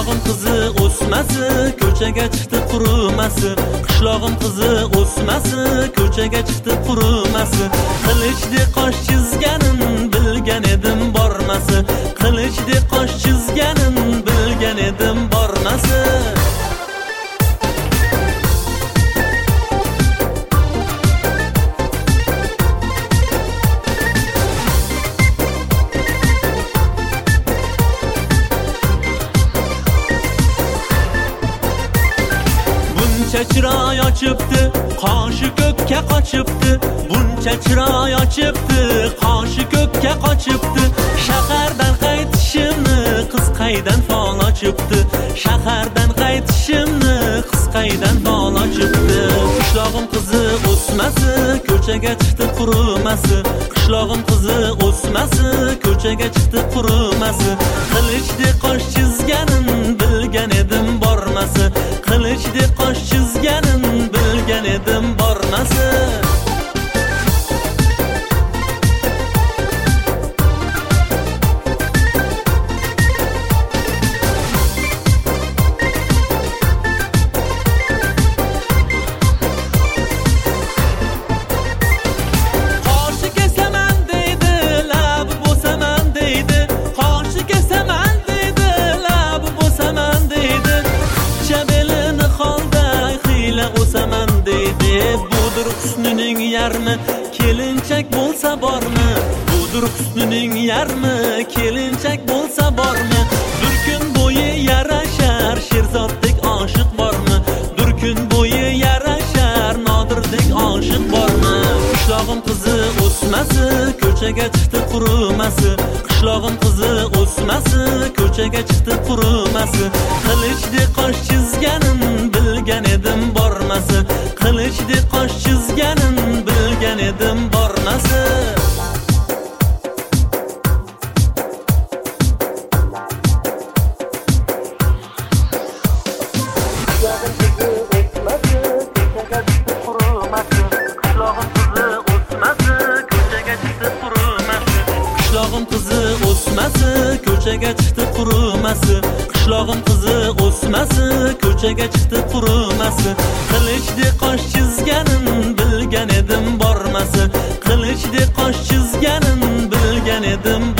Qishlog'im qizi o'smasi, ko'chaga chiqdi qurumasi. Qishlog'im qizi o'smasi, ko'chaga chiqdi qurumasi. Qilichdi qosh chizganin bilgan edim bormasi. Qilichdi qosh chizganin bilgan edim bormasi. Buncha chiroy ochibdi, qoshi ko'kka qochibdi. Buncha chiroy ochibdi, qoshi ko'kka qochibdi. Shahardan qaytishimni qiz qaydan fol ochibdi. Shahardan qaytishimni qiz qaydan fol ochibdi. Qishlog'im qizi o'smasi, ko'chaga chiqdi qurumasi. Qishlog'im qizi o'smasi, ko'chaga chiqdi qurumasi. Qilichdi qosh chizganin bilgan edim bormasi. Qilichdi qosh chizganin bilgan edim bormasi. Qoshi kesaman deydi, lab bo'saman deydi. Qoshi kesaman deydi, lab bo'saman deydi. Chabelini holday xiyla o'saman deydi. Budur husnining yarmi, kelinchak bo'lsa bormi? Budur husnining yarmi, kelinchak bo'lsa bormi? Bir kun bo'yi yarashar Sherzodek oshiq bormi? Bir kun bo'yi yarashar Nodirdek oshiq bormi? Qishlog'im qizi o'smasi, ko'chaga chiqdi qurumasi. Qishlog'im qizi o'smasi, ko'chaga chiqdi qurumasi. Qilichdi qosh chizganin bilgan edim bormasi. Qilichdi qosh chizganin bilgan edim bormasi. Qishlog'im qizi o'smasi, ko'chaga chiqdi qurumasi. Qishlog'im qizi o'smasi, ko'chaga chiqdi qurumasi. Qilichdi qosh chizganin bilgan edim bormasi. Qilichdi qosh chizganin bilgan edim